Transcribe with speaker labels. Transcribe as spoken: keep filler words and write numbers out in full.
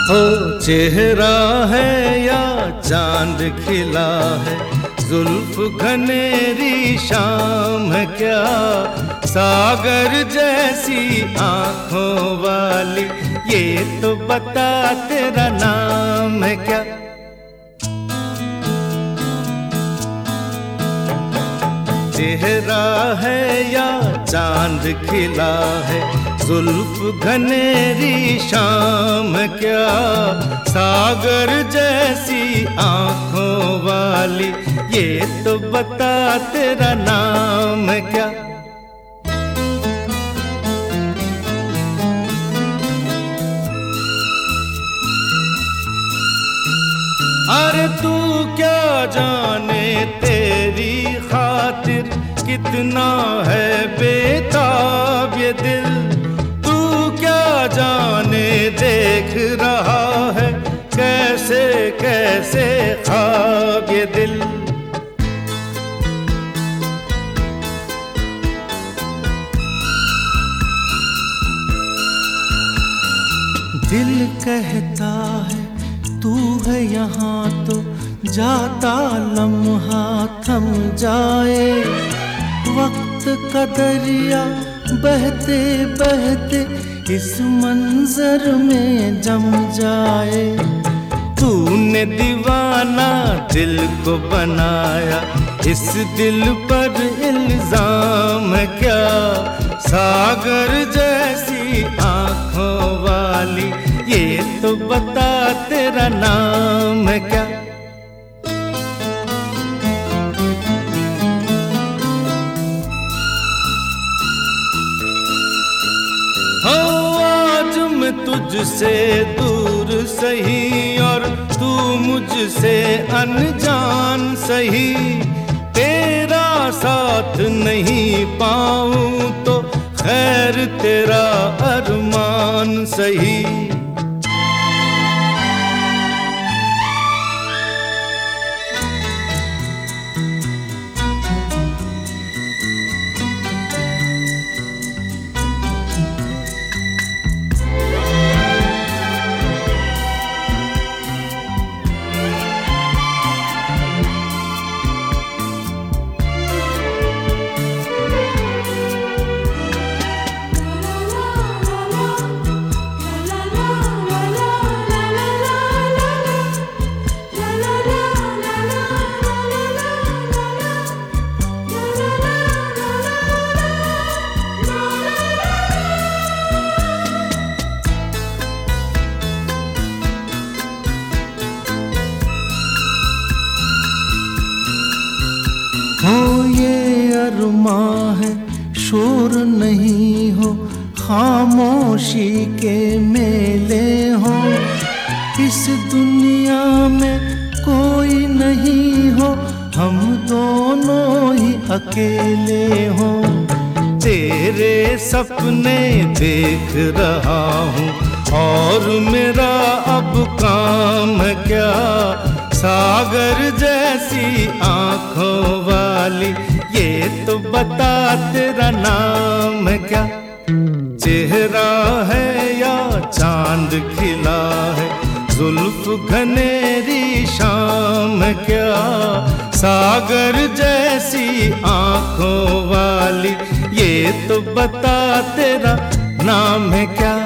Speaker 1: हो चेहरा है या चांद खिला है, जुल्फ घनेरी शाम है क्या, सागर जैसी आंखों वाली, ये तो बता तेरा नाम है क्या। चेहरा है या चांद खिला है, जुल्फ घनेरी शाम क्या, सागर जैसी आंखों वाली, ये तो बता तेरा नाम क्या। अरे तू क्या जाने तेरी खातिर कितना है बेताब ये दिल, तू क्या जाने देख रहा है कैसे कैसे ख्वाब ये दिल। दिल कहता है तू है यहाँ तो जाता लम्हा थम जाए, वक्त का दरिया बहते बहते इस मंजर में जम जाए। तूने दीवाना दिल को बनाया, इस दिल पर इल्जाम है क्या, सागर जैसी आंखों वाली, ये तो बता तेरा नाम है क्या। हो आज मैं तुझसे दूर सही और तू मुझसे अनजान सही, तेरा साथ नहीं पाऊं तो खैर तेरा अरमान सही।
Speaker 2: हो ये अरमां है शोर नहीं हो, खामोशी के मेले हो, इस दुनिया में कोई नहीं हो, हम दोनों ही अकेले हो।
Speaker 1: तेरे सपने देख रहा हूँ और मेरा अब काम है क्या, सागर जैसी आंखों वाली, ये तो बता तेरा नाम है क्या। चेहरा है या चांद खिला है, जुल्फ घनेरी शाम क्या, सागर जैसी आंखों वाली, ये तो बता तेरा नाम है क्या।